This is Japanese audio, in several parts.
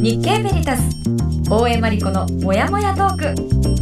日経ベリタス大江真理子のもやもやトーク。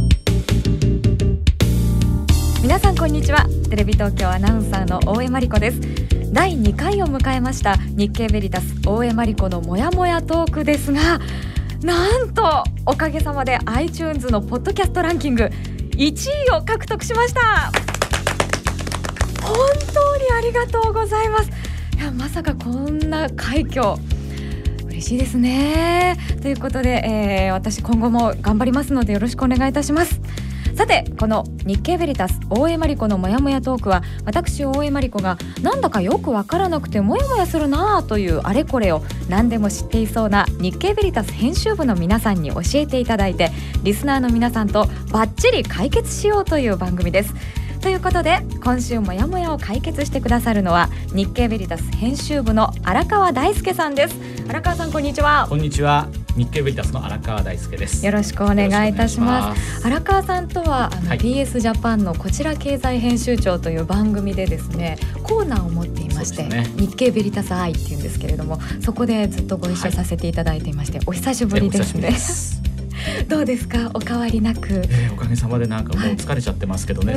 皆さんこんにちは。テレビ東京アナウンサーの大江真理子です。第2回を迎えました日経ベリタス大江真理子のもやもやトークですが、なんとおかげさまで iTunes のポッドキャストランキング1位を獲得しました。本当にありがとうございます。いや、まさかこんな快挙、嬉しいですね。ということで、私今後も頑張りますのでよろしくお願いいたします。さて、この日経ベリタス大江真理子のもやもやトークは、私大江真理子がなんだかよくわからなくてもやもやするなというあれこれを何でも知っていそうな日経ベリタス編集部の皆さんに教えていただいて、リスナーの皆さんとバッチリ解決しようという番組です。ということで、今週もやもやを解決してくださるのは日経ベリタス編集部の荒川大輔さんです。荒川さん、こんにちは。 こんにちは。日経ベリタスの荒川大輔です。 よろしくお願いいたします。荒川さんとはPS ジャパンのこちら経済編集長という番組でですね、コーナーを持っていまして、日経ベリタスアイっていうんですけれども、そこでずっとご一緒させていただいていまして、お久しぶりですね。どうですか、お変わりなく。 おかげさまでなんかもう疲れちゃってますけどね、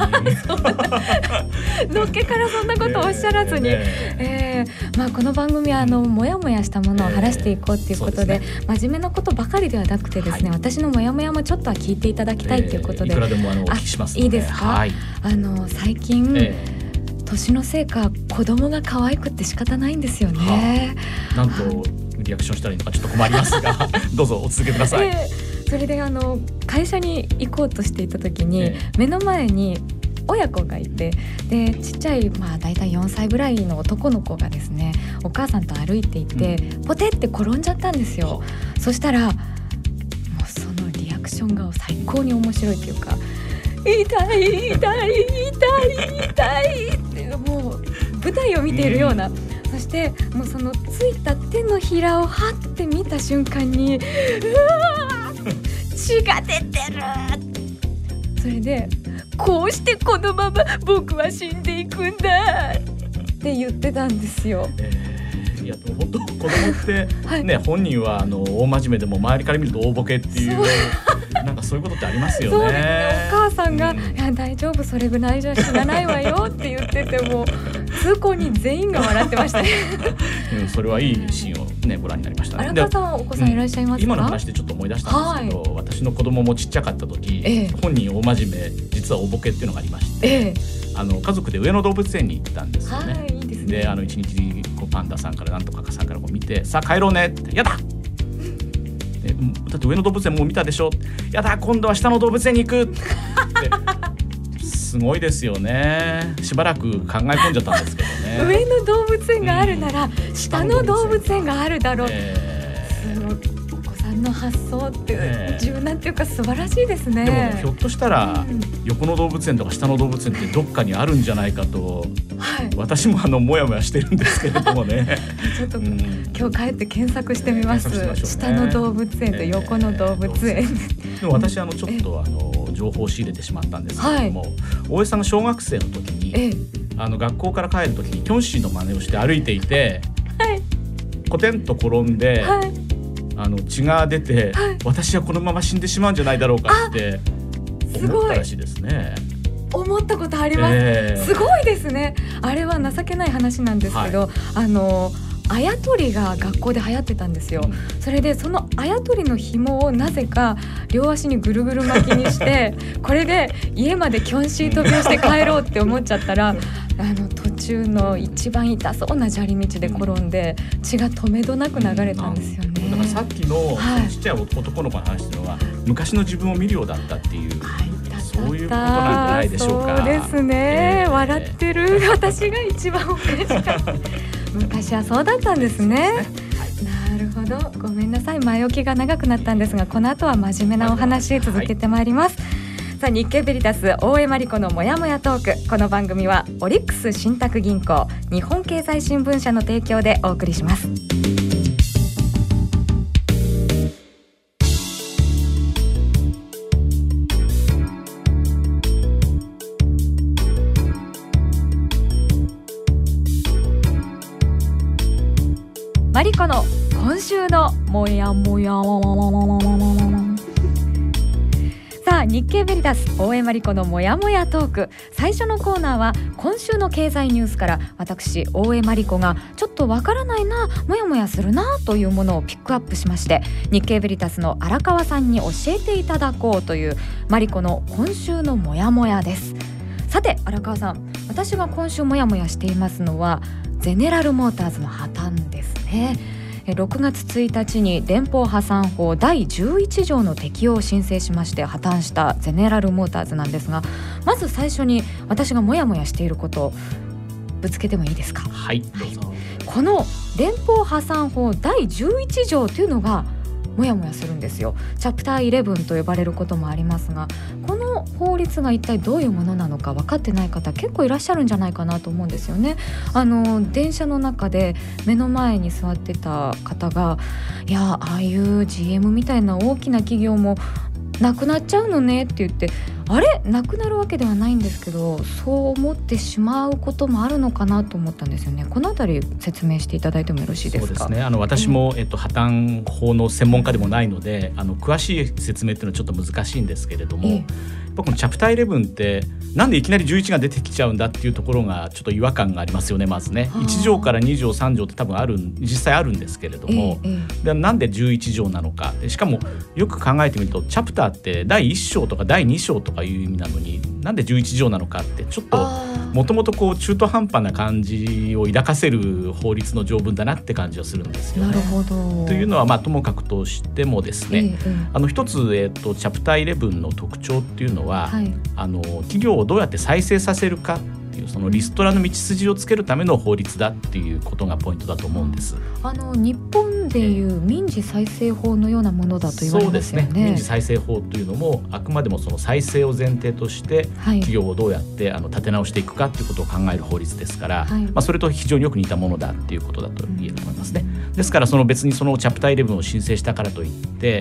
のっけからそんなことをおっしゃらずに、この番組はもやもやしたものを晴らしていこうということで、真面目なことばかりではなくてですね、私のもやもやもちょっとは聞いていただきたいということで、 いくらでもお聞きしますので。 いいですか。最近、年のせいか子供が可愛くって仕方ないんですよね。 なんとリアクションしたらいいのかちょっと困りますがどうぞお続けください。 それで会社に行こうとしていた時に、目の前に親子がいて、でちっちゃい、だいたい4歳ぐらいの男の子がですね、お母さんと歩いていて、ポテって転んじゃったんですよ。そしたらもうそのリアクションが最高に面白いというか、痛い痛い痛い痛いってもう舞台を見ているような、そしてもうそのついた手のひらをはって見た瞬間に、うわ血が出てる。それでこうしてこのまま僕は死んでいくんだって言ってたんですよ。 いや本当子供ってね、本人は大真面目でも周りから見ると大ボケっていうなんかそういうことってありますよね。 そうですね。お母さんが、いや大丈夫、それぐらいじゃ死なないわよって言ってても通行人全員が笑ってましたね。 それはいいシーンをねご覧になりましたね。 荒川さんはお子さんいらっしゃいますか。 今の話でちょっと思い出したんですけど、私の子供もちっちゃかった時、本人大真面目実は大ボケっていうのがありまして、家族で上野動物園に行ったんですよね。いいですね。で一日パンダさんからなんとかさんから見て、さあ帰ろうねって、やだだって上野動物園もう見たでしょ、やだ今度は下の動物園に行くってすごいですよね。しばらく考え込んじゃったんですけどね。 上野動物園があるなら、下の動物園があるだろう。お子さんの発想って柔軟っていうか素晴らしいですね。 でもひょっとしたら、横の動物園とか下の動物園ってどっかにあるんじゃないかと、私ももやもやしてるんですけれどもね。 ちょっと、今日帰って検索してみます。下の動物園と横の動物園。 でも私ちょっと情報を仕入れてしまったんですけれども、大江さんが小学生の時に、学校から帰る時にキョンシーの真似をして歩いていて、コテンと転んで、血が出て、私はこのまま死んでしまうんじゃないだろうかって思ったらしいですね。 思ったことあります。すごいですね。あれは情けない話なんですけど、あやとりが学校で流行ってたんですよ。それでそのあやとりの紐をなぜか両足にぐるぐる巻きにしてこれで家までキョンシー飛びをして帰ろうって思っちゃったら、途中の一番痛そうな砂利道で転んで、血が止めどなく流れたんですよね。 だからさっきのちっちゃい男の子の話っていうのは、昔の自分を見るようだったっていう、そういうことなんじゃないでしょうか。 そうですね。笑ってる私が一番おかしかった。昔はそうだったんですね。なるほど、ごめんなさい、前置きが長くなったんですが、この後は真面目なお話続けてまいります。さあ、日経ベリタス大江真理子のもやもやトーク。この番組はオリックス信託銀行、日本経済新聞社の提供でお送りします。マリコの今週のもやもや。さあ、日経ベリタス大江真理子のもやもやトーク、最初のコーナーは今週の経済ニュースから私大江真理子がちょっとわからないな、もやもやするなというものをピックアップしまして、日経ベリタスの荒川さんに教えていただこうという真理子の今週のもやもやです。さて荒川さん、私が今週もやもやしていますのはゼネラルモーターズの破綻ですね。6月1日に連邦破産法第11条の適用を申請しまして破綻したゼネラルモーターズなんですが、まず最初に私がモヤモヤしていることをぶつけてもいいですか。 はい、どうぞ。 この連邦破産法第11条というのがモヤモヤするんですよ。チャプター11と呼ばれることもありますが、この法律が一体どういうものなのか分かってない方結構いらっしゃるんじゃないかなと思うんですよね。電車の中で目の前に座ってた方が、いや、ああいう GM みたいな大きな企業もなくなっちゃうのねって言って、あれ、なくなるわけではないんですけど、そう思ってしまうこともあるのかなと思ったんですよね。このあたり説明していただいてもよろしいですか。 そうですね、私も、破綻法の専門家でもないので、詳しい説明っていうのはちょっと難しいんですけれども、このチャプター11ってなんでいきなり11が出てきちゃうんだっていうところがちょっと違和感がありますよね。まずね、1条から2条3条って多分実際あるんですけれども、でなんで11条なのか。でしかもよく考えてみるとチャプターって第1章とか第2章とかいう意味なのに、なんで11条なのかってちょっともともと中途半端な感じを抱かせる法律の条文だなって感じはするんですよね。 なるほど。 というのはともかくとしてもですね、一つ、チャプター11の特徴っていうのは、企業をどうやって再生させるかっていうそのリストラの道筋をつけるための法律だっていうことがポイントだと思うんです。 日本でいう民事再生法のようなものだと言われますよね。 そうですね、民事再生法というのもあくまでもその再生を前提として、企業をどうやって立て直していくかということを考える法律ですから、それと非常によく似たものだっていうことだと言えると思いますね。ですから別にそのチャプター11を申請したからといって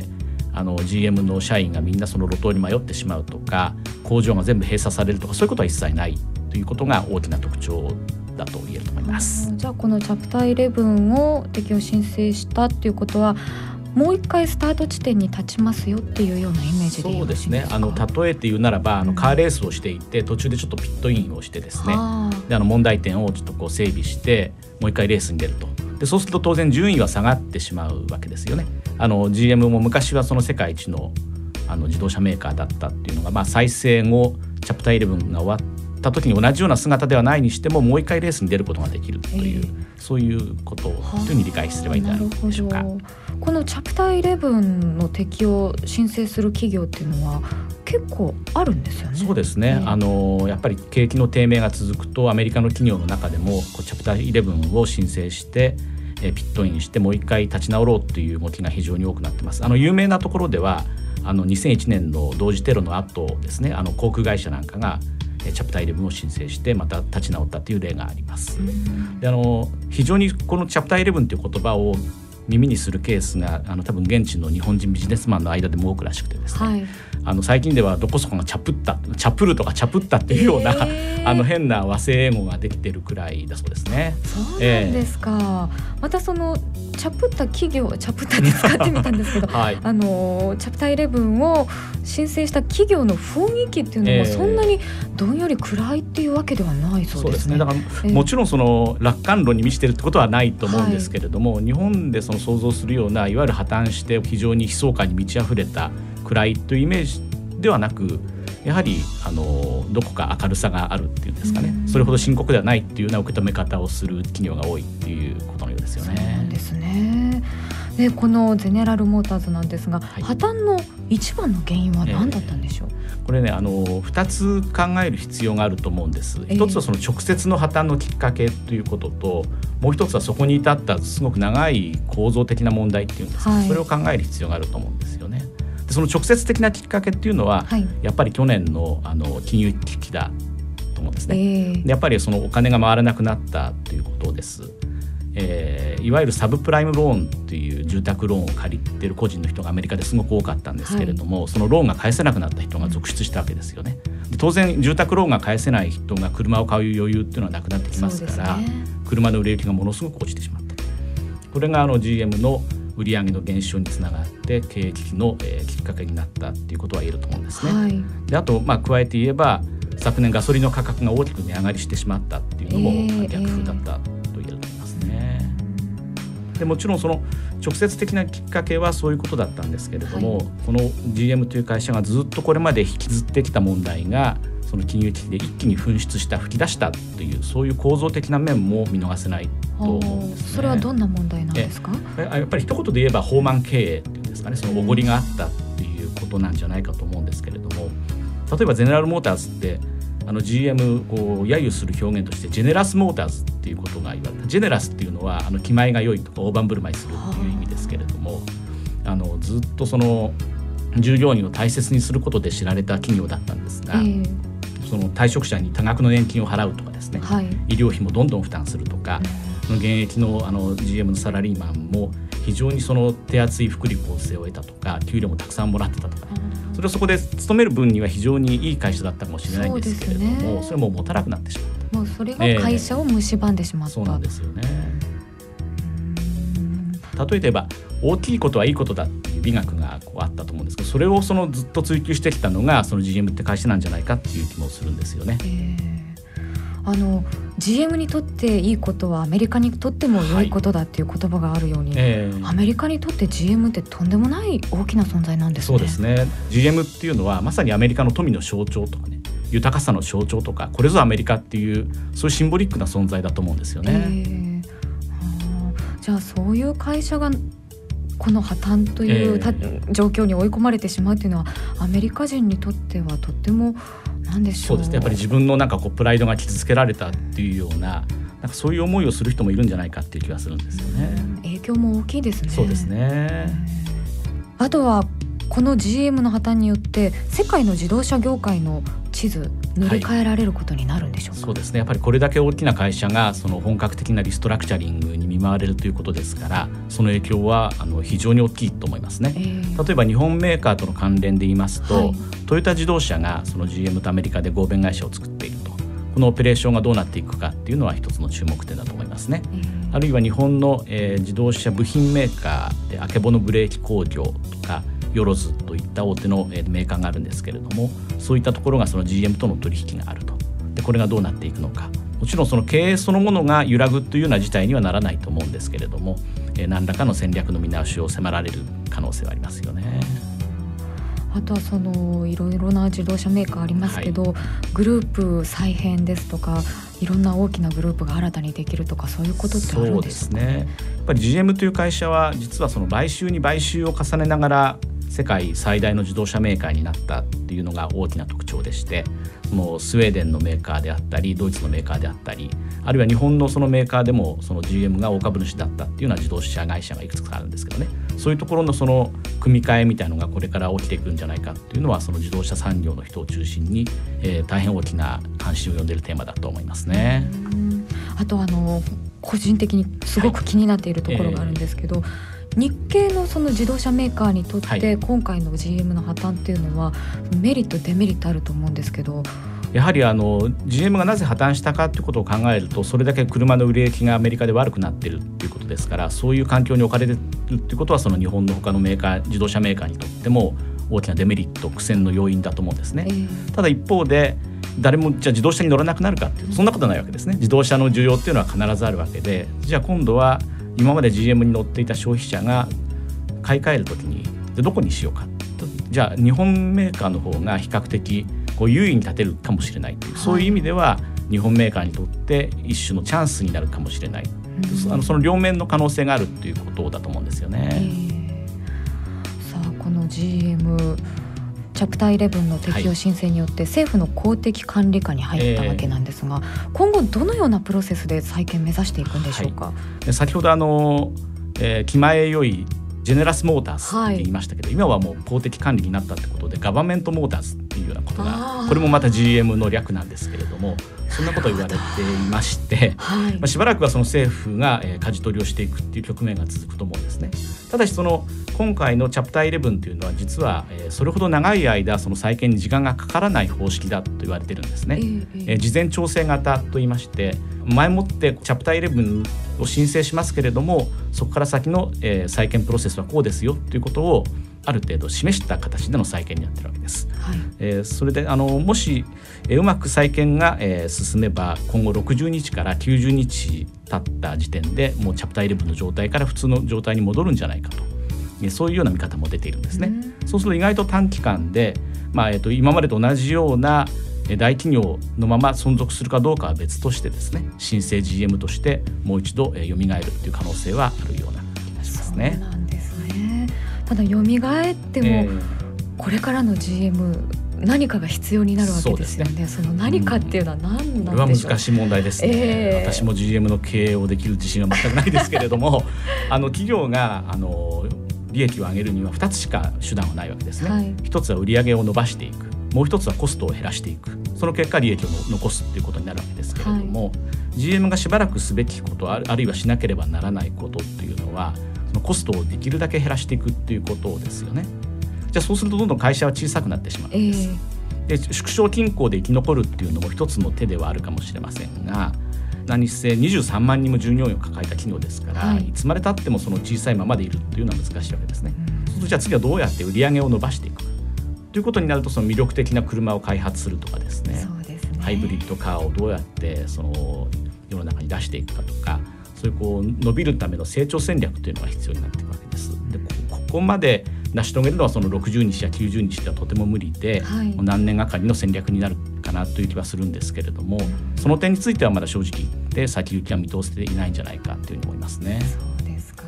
GM の社員がみんなその路頭に迷ってしまうとか、工場が全部閉鎖されるとか、そういうことは一切ないということが大きな特徴だと言えると思います。 じゃあこのチャプター11を適用申請したっていうことは、もう一回スタート地点に立ちますよっていうようなイメージでよろしいですか。 そうですね、例えて言うならばカーレースをしていて途中でちょっとピットインをしてですね、で問題点をちょっと整備してもう一回レースに出ると。でそうすると当然順位は下がってしまうわけですよね。GM も昔はその世界一の自動車メーカーだったっていうのが、再生後チャプター11が終わった時に同じような姿ではないにしてももう一回レースに出ることができるという、そういうことというふうに理解すればいいんじゃないでしょうか。 このチャプター11の適用を申請する企業っていうのは結構あるんですよね。 そうですね、やっぱり景気の低迷が続くとアメリカの企業の中でもチャプター11を申請してピットインしてもう一回立ち直ろうという動きが非常に多くなっています。有名なところでは2001年の同時テロの後ですね、航空会社なんかがチャプター11を申請してまた立ち直ったという例があります。で非常にこのチャプター11という言葉を耳にするケースが多分現地の日本人ビジネスマンの間でも多くらしくてですね、最近ではどこそこがチャプルとかチャプッタっていうような、変な和製英語ができてるくらいだそうですね。 そうなんですか。またそのチャプッタ企業、チャプッタで使ってみたんですけど、チャプター11を申請した企業の雰囲気っていうのもそんなにどんより暗いっていうわけではないそうですね。 だからもちろんその楽観論に満ちてるってことはないと思うんですけれども、日本でその想像するようないわゆる破綻して非常に悲壮感に満ち溢れた暗いというイメージではなく、やはりどこか明るさがあるっていうんですかね、それほど深刻ではないっていうような受け止め方をする企業が多いっていうことのようですよね。 そうなんですね。でこのゼネラルモーターズなんですが、破綻の一番の原因は何だったんでしょう。 これね2つ考える必要があると思うんです。一つはその直接の破綻のきっかけということと、もう一つはそこに至ったすごく長い構造的な問題っていうんですか、それを考える必要があると思うんですよね。でその直接的なきっかけっていうのは、やっぱり去年の金融危機だと思うんですね。でやっぱりそのお金が回らなくなったということです。いわゆるサブプライムローンという住宅ローンを借りている個人の人がアメリカですごく多かったんですけれども、そのローンが返せなくなった人が続出したわけですよね。で当然住宅ローンが返せない人が車を買う余裕っていうのはなくなってきますから、車の売れ行きがものすごく落ちてしまった。これがGM の売上の減少につながって経営危機の、きっかけになったっていうことは言えると思うんですね。 はい、 であと、加えて言えば昨年ガソリンの価格が大きく値上がりしてしまったっていうのも逆風だったと言えると思いますね。でもちろんその直接的なきっかけはそういうことだったんですけれども、この GM という会社がずっとこれまで引きずってきた問題がその金融危機で一気に噴出した吹き出したというそういう構造的な面も見逃せないと思うんですね。 それはどんな問題なんですか？ やっぱり一言で言えば放漫経営っていうんですかね、そのおごりがあったっていうことなんじゃないかと思うんですけれども、例えばゼネラルモーターズってGM を揶揄する表現としてジェネラスモーターズっていうことが言われた。ジェネラスっていうのは気前が良いとか大盤振る舞いするっていう意味ですけれども、ずっとその従業員を大切にすることで知られた企業だったんですが、その退職者に多額の年金を払うとかですね、医療費もどんどん負担するとか、現役のGM のサラリーマンも非常にその手厚い福利厚生を得たとか、給料もたくさんもらってたとか、それをそこで勤める分には非常にいい会社だったかもしれないんですけれども、それも持たなくなってしまった。 もうそれが会社を蝕んでしまった。 そうなんですよね。例えて言えば大きいことはいいことだっていう美学があったと思うんですけど、それをずっと追求してきたのがその GM って会社なんじゃないかっていう気もするんですよね。 GM にとっていいことはアメリカにとっても良いことだっていう言葉があるように、アメリカにとって GM ってとんでもない大きな存在なんですね。 そうですね。 GM っていうのはまさにアメリカの富の象徴とかね、豊かさの象徴とか、これぞアメリカっていうそういうシンボリックな存在だと思うんですよね。 じゃあそういう会社がこの破綻という、状況に追い込まれてしまうというのはアメリカ人にとってはとっても何でしょう。 そうですね。やっぱり自分のプライドが傷つけられたっていうような、そういう思いをする人もいるんじゃないかっていう気がするんですよね。 影響も大きいですね。 そうですね。 あとはこの GM の破綻によって世界の自動車業界の地図塗り替えられることになるんでしょうか？ そうですね。やっぱりこれだけ大きな会社がその本格的なリストラクチャリングに見舞われるということですから、その影響は非常に大きいと思いますね。例えば日本メーカーとの関連で言いますと、トヨタ自動車がその GM とアメリカで合弁会社を作っていると、このオペレーションがどうなっていくかっていうのは一つの注目点だと思いますね。あるいは日本の、自動車部品メーカーであけぼのブレーキ工業とかヨロズといった大手のメーカーがあるんですけれども、そういったところがその GM との取引があると。でこれがどうなっていくのか、もちろんその経営そのものが揺らぐというような事態にはならないと思うんですけれども、何らかの戦略の見直しを迫られる可能性はありますよね。 あとはいろいろな自動車メーカーありますけど、グループ再編ですとか、いろんな大きなグループが新たにできるとか、そういうことってあるんですか？ そうですね。やっぱり GM という会社は実はその買収に買収を重ねながら世界最大の自動車メーカーになったっていうのが大きな特徴でして、そのスウェーデンのメーカーであったりドイツのメーカーであったり、あるいは日本のそのメーカーでもその GM が大株主だったっていうような自動車会社がいくつかあるんですけどね、そういうところのその組み替えみたいなのがこれから起きていくんじゃないかっていうのは、その自動車産業の人を中心に、大変大きな関心を呼んでいるテーマだと思いますね。 あと個人的にすごく気になっているところがあるんですけど、日系のその自動車メーカーにとって今回の GM の破綻っていうのはメリットデメリットあると思うんですけど、 やはりGM がなぜ破綻したかということを考えると、それだけ車の売れ行きがアメリカで悪くなっているということですから、そういう環境に置かれているということはその日本の他のメーカー、自動車メーカーにとっても大きなデメリット、苦戦の要因だと思うんですね。ただ一方で誰もじゃあ自動車に乗らなくなるかっていうと、そんなことないわけですね。自動車の需要っていうのは必ずあるわけで、じゃあ今度は今まで GM に乗っていた消費者が買い替えるときにどこにしようかと、じゃあ日本メーカーの方が比較的優位に立てるかもしれないという、そういう意味では日本メーカーにとって一種のチャンスになるかもしれない、その両面の可能性があるということだと思うんですよね。 さあこの GMチャプター11の適用申請によって政府の公的管理下に入ったわけなんですが、今後どのようなプロセスで再建目指していくんでしょうか？ 先ほど気前良いジェネラスモーターズって言いましたけど、今はもう公的管理になったってことでガバメントモーターズっていうようなことが、これもまた GM の略なんですけれども、 そんなことを言われていまして、はい、しばらくはその政府が舵取りをしていくっていう局面が続くと思うんですね。ただし今回のチャプター11というのは実はそれほど長い間その再建に時間がかからない方式だと言われているんですね。事前調整型といいまして、前もってチャプター11を申請しますけれども、そこから先の再建プロセスはこうですよということをある程度示した形での再建になっているわけです。はい、それでもしうまく再建が進めば、今後60日から90日経った時点でもうチャプター11の状態から普通の状態に戻るんじゃないかと、そういうような見方も出ているんですね。そうすると意外と短期間で、今までと同じような大企業のまま存続するかどうかは別としてですね、新生 GM としてもう一度蘇るという可能性はあるような気がしますね。 そうなんですね。ただ蘇っても、これからの GM 何かが必要になるわけですよね。その何かっていうのは何なんでしょう。 これは難しい問題ですね。私も GM の経営をできる自信は全くないですけれども企業が利益を上げるには2つしか手段はないわけですね。はい、1つは売上を伸ばしていく、もう1つはコストを減らしていく、その結果利益を残すということになるわけですけれども、はい、GM がしばらくすべきこと、あるいはしなければならないことというのは、そのコストをできるだけ減らしていくということですよね。じゃあそうするとどんどん会社は小さくなってしまうんです。で縮小均衡で生き残るっていうのも一つの手ではあるかもしれませんが、何せ23万人も従業員を抱えた企業ですから、はい、いつまでたってもその小さいままでいるというのは難しいわけですね。そうするとじゃあ次はどうやって売り上げを伸ばしていくかということになると、その魅力的な車を開発するとかですね、ハイブリッドカーをどうやってその世の中に出していくかとか、そういう伸びるための成長戦略というのが必要になっていくわけです。でここまで成し遂げるのはその60日や90日ではとても無理で、はい、何年がかりの戦略になるかなという気はするんですけれども、その点についてはまだ正直言って先行きは見通せていないんじゃないかというふうに思いますね。 そうですか。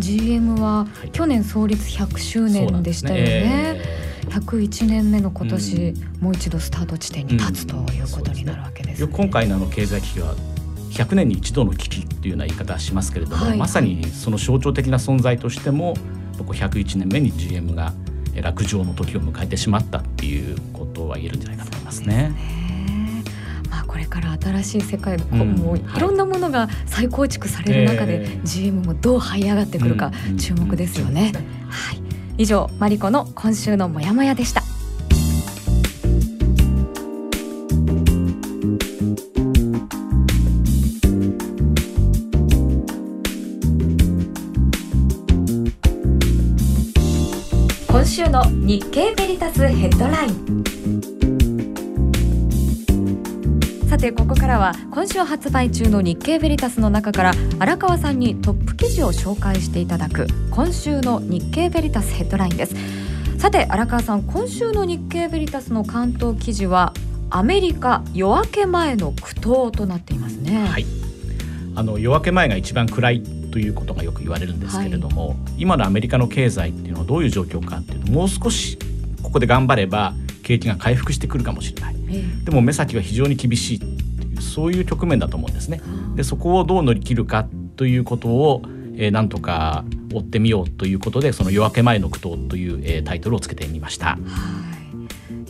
GM は去年創立100周年でしたよね。101年目の今年、もう一度スタート地点に立つということになるわけですね。 今回の経済危機は100年に一度の危機というような言い方はしますけれども、はい、まさにその象徴的な存在としても101年目に GM が落城の時を迎えてしまったっていうことは言えるんじゃないかと思いますね。 これから新しい世界、もういろんなものが再構築される中で、GM もどう這い上がってくるか注目ですよね。はい、以上マリコの今週のモヤモヤでした。今週の日経ベリタスヘッドライン。さてここからは今週発売中の日経ベリタスの中から荒川さんにトップ記事を紹介していただく今週の日経ベリタスヘッドラインです。さて荒川さん、今週の日経ベリタスの関東記事はアメリカ夜明け前の苦闘となっていますね。 はい、夜明け前が一番暗いということがよく言われるんですけれども、はい、今のアメリカの経済っていうのはどういう状況かっていうと、もう少しここで頑張れば景気が回復してくるかもしれない、でも目先は非常に厳しいっていう、そういう局面だと思うんですね。でそこをどう乗り切るかということを、なんとか追ってみようということで、その夜明け前の苦闘という、タイトルをつけてみました。はい、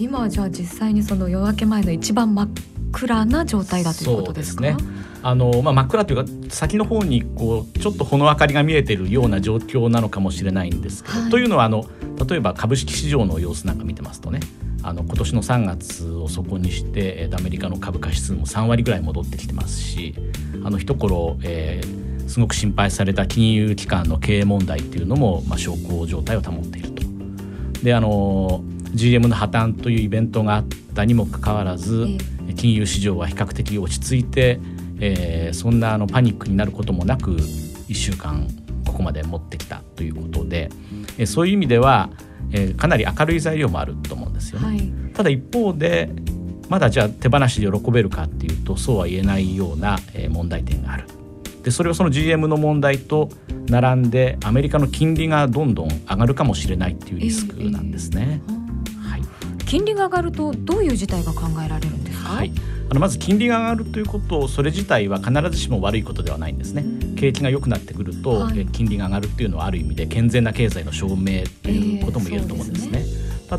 今はじゃあ実際にその夜明け前の一番真っ暗な状態だということですか？ そうですね。真っ暗というか先の方にちょっとほの明かりが見えているような状況なのかもしれないんですけど、はい、というのは例えば株式市場の様子なんか見てますとね、今年の3月を底にしてアメリカの株価指数も3割ぐらい戻ってきてますし、一頃、すごく心配された金融機関の経営問題っていうのも、小康状態を保っていると。でGM の破綻というイベントがあったにもかかわらず、金融市場は比較的落ち着いて、そんなパニックになることもなく1週間ここまで持ってきたということで、そういう意味では、かなり明るい材料もあると思うんですよね。はい、ただ一方でまだじゃあ手放しで喜べるかっていうとそうは言えないような、問題点がある。でそれはその GM の問題と並んでアメリカの金利がどんどん上がるかもしれないっていうリスクなんですね。 はい、金利が上がるとどういう事態が考えられるんですか？ はい、まず金利が上がるということそれ自体は必ずしも悪いことではないんですね。景気が良くなってくると、はい、金利が上がるっていうのはある意味で健全な経済の証明ということも言えると思うんですね。ただ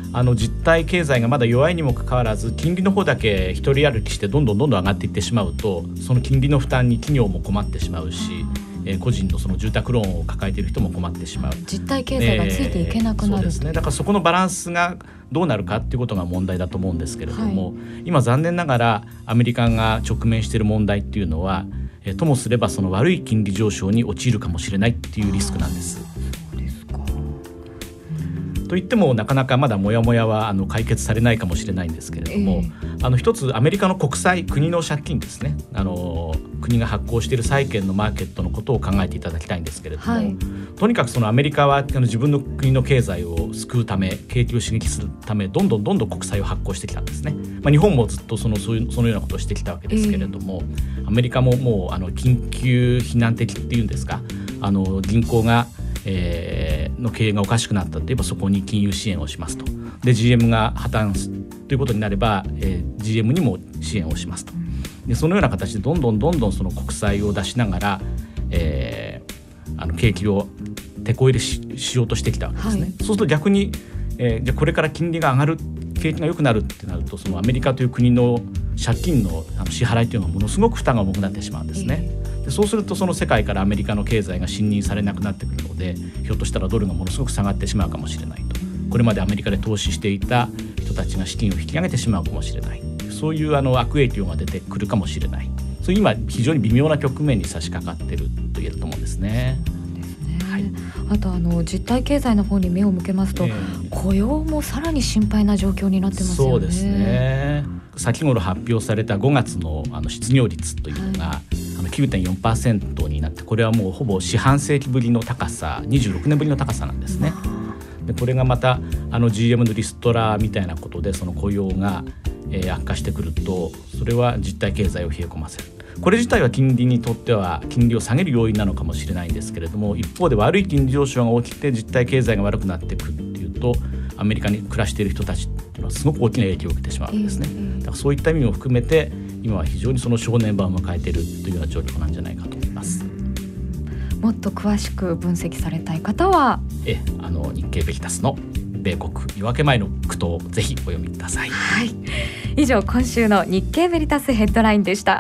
実体経済がまだ弱いにもかかわらず金利の方だけ一人歩きしてどんどん上がっていってしまうと、その金利の負担に企業も困ってしまうし、個人のその住宅ローンを抱えている人も困ってしまう。 実体経済がついていけなくなる、 そうですね。だからそこのバランスがどうなるかっていうことが問題だと思うんですけれども、今残念ながらアメリカが直面している問題っていうのは、ともすればその悪い金利上昇に陥るかもしれないっていうリスクなんです。といってもなかなかまだモヤモヤは解決されないかもしれないんですけれども、一つアメリカの国債、国の借金ですね、国が発行している債券のマーケットのことを考えていただきたいんですけれども、とにかくそのアメリカは自分の国の経済を救うため、景気を刺激するためどんどん国債を発行してきたんですね。日本もずっとそのようなことをしてきたわけですけれども、アメリカももう緊急避難的っていうんですか、銀行がの経営がおかしくなったといえばそこに金融支援をしますと。で GM が破綻ということになれば、GM にも支援をしますと。でそのような形でどんどんその国債を出しながら、景気をテこ入れ しようとしてきたわけですね。そうすると逆に、じゃあこれから金利が上がる、景気が良くなるってなると、そのアメリカという国の借金の支払いというのはものすごく負担が重くなってしまうんですね。でそうするとその世界からアメリカの経済が信任されなくなってくるので、ひょっとしたらドルがものすごく下がってしまうかもしれないと。これまでアメリカで投資していた人たちが資金を引き上げてしまうかもしれない、そういう悪影響が出てくるかもしれない、そういう今非常に微妙な局面に差し掛かっていると言えると思うんですね。 あと実体経済の方に目を向けますと、雇用もさらに心配な状況になってますよね。 そうですね。先頃発表された5月の失業率というのが、9.4% になって、これはもうほぼ四半世紀ぶりの高さ、26年ぶりの高さなんですね。でこれがまたGM のリストラみたいなことでその雇用が、悪化してくると、それは実体経済を冷え込ませる。これ自体は金利にとっては金利を下げる要因なのかもしれないんですけれども、一方で悪い金利上昇が起きて実体経済が悪くなってくるっていうと、アメリカに暮らしている人たちっていうのはすごく大きな影響を受けてしまうんですね。だからそういった意味も含めて今は非常にその正念場を迎えているというような状況なんじゃないかと思います。 もっと詳しく分析されたい方は日経ベリタスの米国夜明け前の句読をぜひお読みください。 以上、今週の日経ベリタスヘッドラインでした。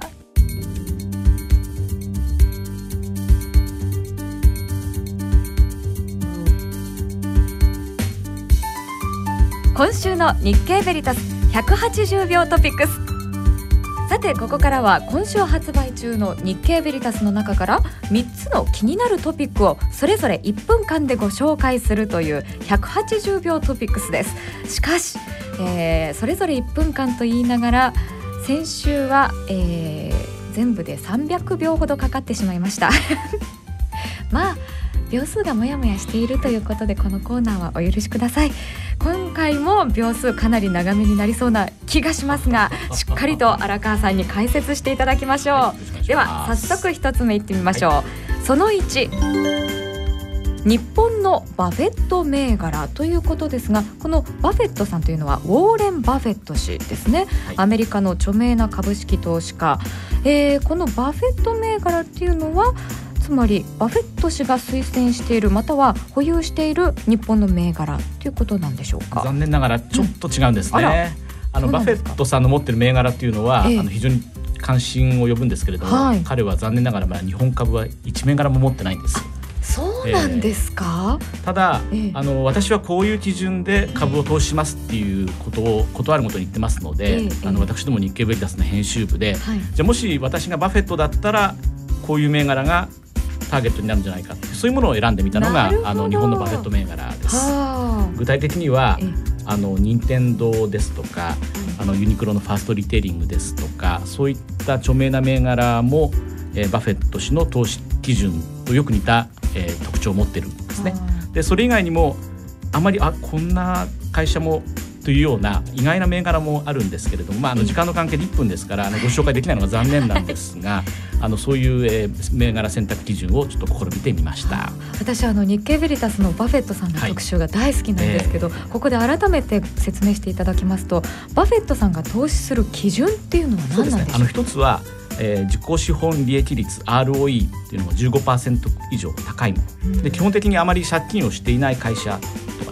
今週の日経ベリタス180秒トピックス。さて、ここからは今週発売中の日経ベリタスの中から3つの気になるトピックをそれぞれ1分間でご紹介するという180秒トピックスです。しかし、それぞれ1分間と言いながら先週は、全部で300秒ほどかかってしまいましたまあ秒数がもやもやしているということで、このコーナーはお許しください。今回も秒数かなり長めになりそうな気がしますが、しっかりと荒川さんに解説していただきましょう。では早速一つ目いってみましょう。その1、日本のバフェット銘柄ということですが、このバフェットさんというのはウォーレン・バフェット氏ですね。アメリカの著名な株式投資家、このバフェット銘柄っていうのはつまりバフェット氏が推薦しているまたは保有している日本の銘柄ということなんでしょうか。 残念ながらちょっと違うんですね。バフェットさんの持っている銘柄というのは、非常に関心を呼ぶんですけれども、彼は残念ながら日本株は1銘柄も持ってないんです。 そうなんですか。 ただ、私はこういう基準で株を投資しますっていうことをことあるごとに言ってますので、私ども日経ベリタスの編集部で、じゃあもし私がバフェットだったらこういう銘柄がターゲットになるんじゃないか、そういうものを選んでみたのが日本のバフェット銘柄です。具体的には任天堂ですとか、ユニクロのファーストリテイリングですとか、そういった著名な銘柄も、バフェット氏の投資基準とよく似た、特徴を持っているんですね。でそれ以外にもあまりこんな会社もというような意外な銘柄もあるんですけれども、時間の関係で1分ですからご紹介できないのが残念なんですがそういう、銘柄選択基準をちょっと試みてみました。 私日経ベリタスのバフェットさんの特集が大好きなんですけど、ここで改めて説明していただきますと、バフェットさんが投資する基準っていうのは何なんでしょうか。そうですね、一つは自己資本利益率 ROE っていうのが 15% 以上高いもので、基本的にあまり借金をしていない会社とかで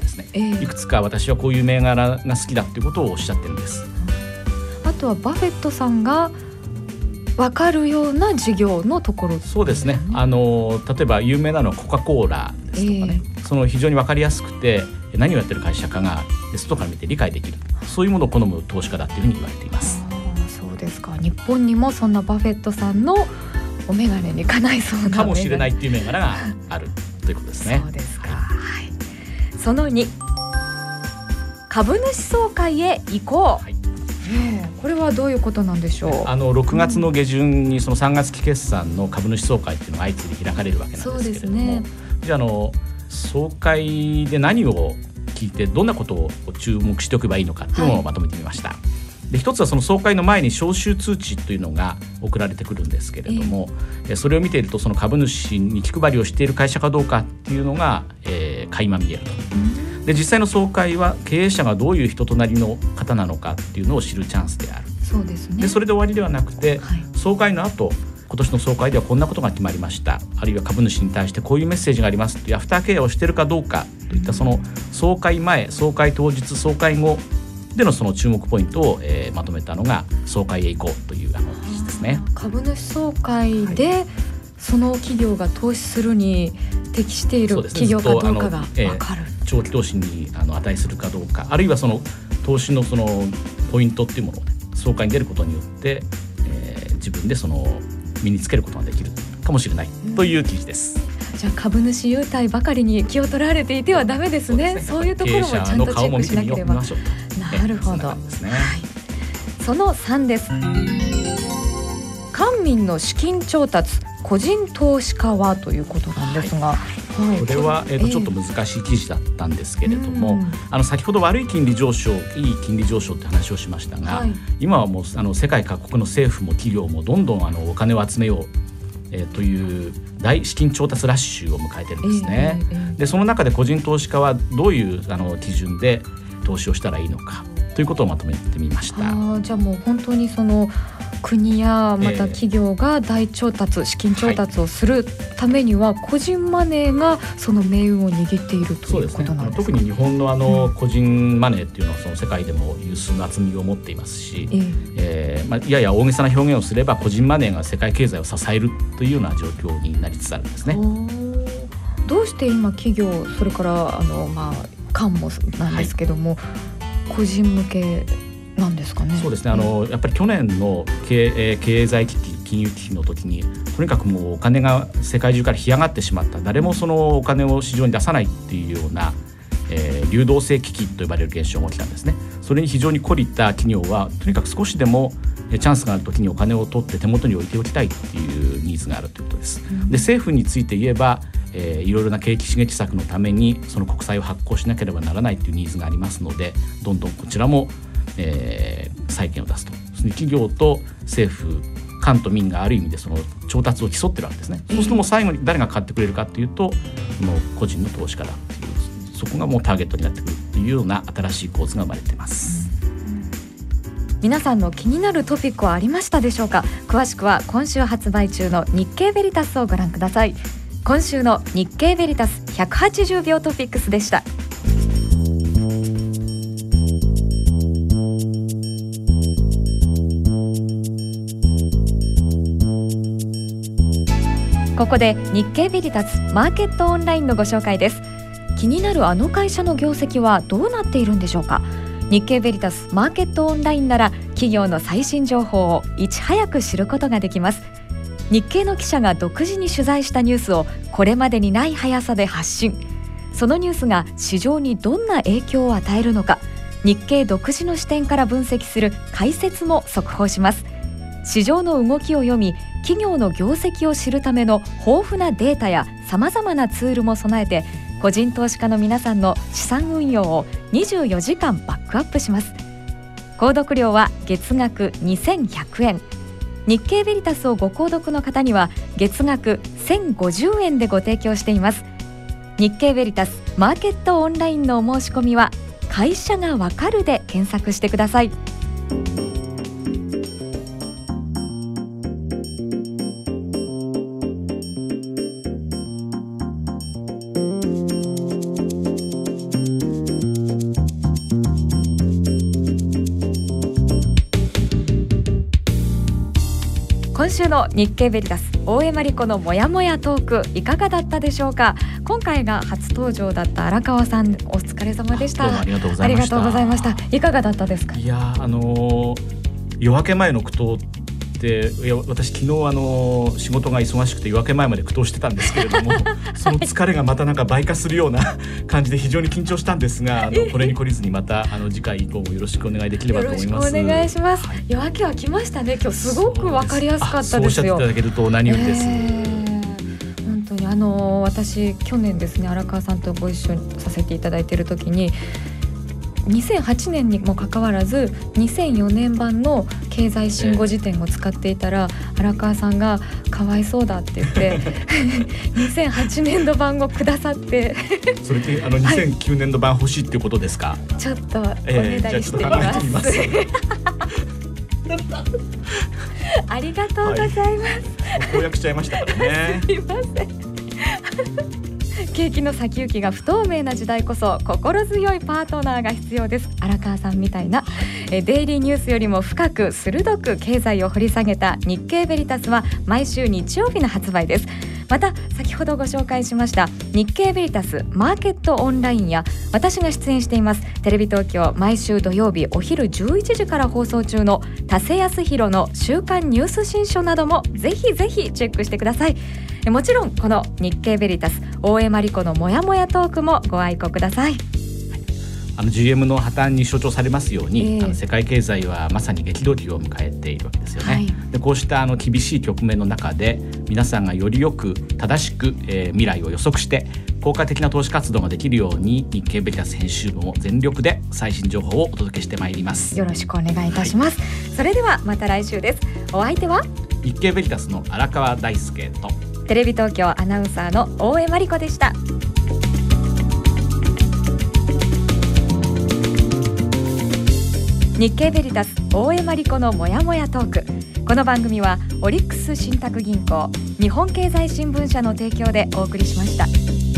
ですね、いくつか私はこういう銘柄が好きだということをおっしゃってるんです。 あとはバフェットさんが分かるような事業のところ、 そうですね、例えば有名なのはコカ・コーラですとかね、その非常に分かりやすくて何をやってる会社かが外から見て理解できる、そういうものを好む投資家だというふうに言われています。 そうですか。日本にもそんなバフェットさんのお眼鏡にかないそうなかもしれないっていう銘柄があるということですね。 そうですか、はい、その2、株主総会へ行こう、はい、これはどういうことなんでしょう。 6月の下旬にその3月期決算の株主総会っていうのが相次いで開かれるわけなんですけれども、そうですね、じゃあ総会で何を聞いてどんなことを注目しておけばいいのかっていうのをまとめてみました。で一つはその総会の前に招集通知というのが送られてくるんですけれども、それを見ているとその株主に気配りをしている会社かどうかっていうのが、垣間見えると。で実際の総会は経営者がどういう人となりの方なのかっていうのを知るチャンスである。 そうですね。 でそれで終わりではなくて、総会の後、今年の総会ではこんなことが決まりました、あるいは株主に対してこういうメッセージがありますというアフターケアをしているかどうかといったその総会前、総会当日、総会後でのその注目ポイントを、まとめたのが総会へ行こうという記事ですね。 株主総会で、その企業が投資するに適している企業かどうかが分かる、 長期投資に値するかどうか、あるいはその投資のそのポイントっていうものを、ね、総会に出ることによって、自分でその身につけることができるかもしれないという記事です。 じゃあ株主優待ばかりに気を取られていてはダメですね。そういうところもちゃんとチェックしなければ。なるほど、その3です。官民の資金調達、個人投資家はということなんですが、 これは、ちょっと難しい記事だったんですけれども、先ほど悪い金利上昇、いい金利上昇って話をしましたが、今はもう世界各国の政府も企業もどんどんお金を集めよう、という大資金調達ラッシュを迎えてるんですね。でその中で個人投資家はどういう基準で投資をしたらいいのかということをまとめてみました。 じゃあもう本当にその国やまた企業が大調達、資金調達をするためには個人マネーがその命運を握っているということなんですか。 特に日本の個人マネーっていうのはその世界でも有数の厚みを持っていますし、やや大げさな表現をすれば個人マネーが世界経済を支えるというような状況になりつつあるんですね。 どうして今企業、それから官もなんですけども、個人向けなんですかね。 そうですね、やっぱり去年の経済危機、金融危機の時にとにかくもうお金が世界中から干上がってしまった、誰もそのお金を市場に出さないっていうような、流動性危機と呼ばれる現象が起きたんですね。それに非常に懲りた企業はとにかく少しでもチャンスがある時にお金を取って手元に置いておきたいっていうニーズがあるということです。で政府について言えば、いろいろな景気刺激策のためにその国債を発行しなければならないというニーズがありますので、どんどんこちらも債券を出すと。その企業と政府、官と民がある意味でその調達を競ってるわけですね。そうするともう最後に誰が買ってくれるかというと、個人の投資家だっていう、そこがもうターゲットになってくるというような新しい構図が生まれています。 皆さんの気になるトピックはありましたでしょうか。詳しくは今週発売中の日経ベリタスをご覧ください。今週の日経ベリタス180秒トピックスでした。ここで日経ベリタスマーケットオンラインのご紹介です。気になるあの会社の業績はどうなっているんでしょうか。日経ベリタスマーケットオンラインなら企業の最新情報をいち早く知ることができます。日経の記者が独自に取材したニュースをこれまでにない速さで発信。そのニュースが市場にどんな影響を与えるのか、日経独自の視点から分析する解説も速報します。市場の動きを読み、企業の業績を知るための豊富なデータやさまざまなツールも備えて、個人投資家の皆さんの資産運用を24時間バックアップします。購読料は月額2100円。日経ベリタスをご購読の方には月額1050円でご提供しています。日経ベリタスマーケットオンラインのお申し込みは会社がわかるで検索してください。 今週の日経ベリタス大江真理子のもやもやトークいかがだったでしょうか。今回が初登場だった荒川さん、お疲れ様でした。 どうもありがとうございました。 ありがとうございました。いかがだったですか。 いや夜明け前の苦闘って私昨日仕事が忙しくて夜明け前まで苦闘してたんですけれどもその疲れがまたなんか倍化するような感じで非常に緊張したんですがこれに懲りずにまた次回以降もよろしくお願いできればと思います。 よろしくお願いします、はい、夜明けは来ましたね。今日すごく分かりやすかったですよ。 そうおっしゃっていただけると何よりです、 本当に私去年ですね荒川さんとご一緒させていただいている時に2008年にもかかわらず2004年版の経済新語辞典を使っていたら、荒川さんがかわいそうだって言って2008年度版をくださってそれで2009年度版欲しいっていうことですか。 ちょっとおねだりしてみます、ありがとうございます、 公約しちゃいましたからねすいません景気の先行きが不透明な時代こそ心強いパートナーが必要です。荒川さんみたいなデイリーニュースよりも深く鋭く経済を掘り下げた日経ベリタスは毎週日曜日の発売です。また先ほどご紹介しました日経ベリタスマーケットオンラインや私が出演していますテレビ東京毎週土曜日お昼11時から放送中の田瀬康弘の週刊ニュース新書などもぜひぜひチェックしてください。もちろんこの日経ベリタス大江真理子のもやもやトークもご愛顧ください。 GM の破綻に象徴されますように、世界経済はまさに激動期を迎えているわけですよね、はい、でこうした厳しい局面の中で皆さんがよりよく正しく、未来を予測して効果的な投資活動ができるように日経ベリタス編集部も全力で最新情報をお届けしてまいります。 よろしくお願いいたします、はい、それではまた来週です。お相手は日経ベリタスの荒川大輔とテレビ東京アナウンサーの大江真理子でした。日経ベリタス大江真理子のもやもやトーク。この番組はオリックス信託銀行、日本経済新聞社の提供でお送りしました。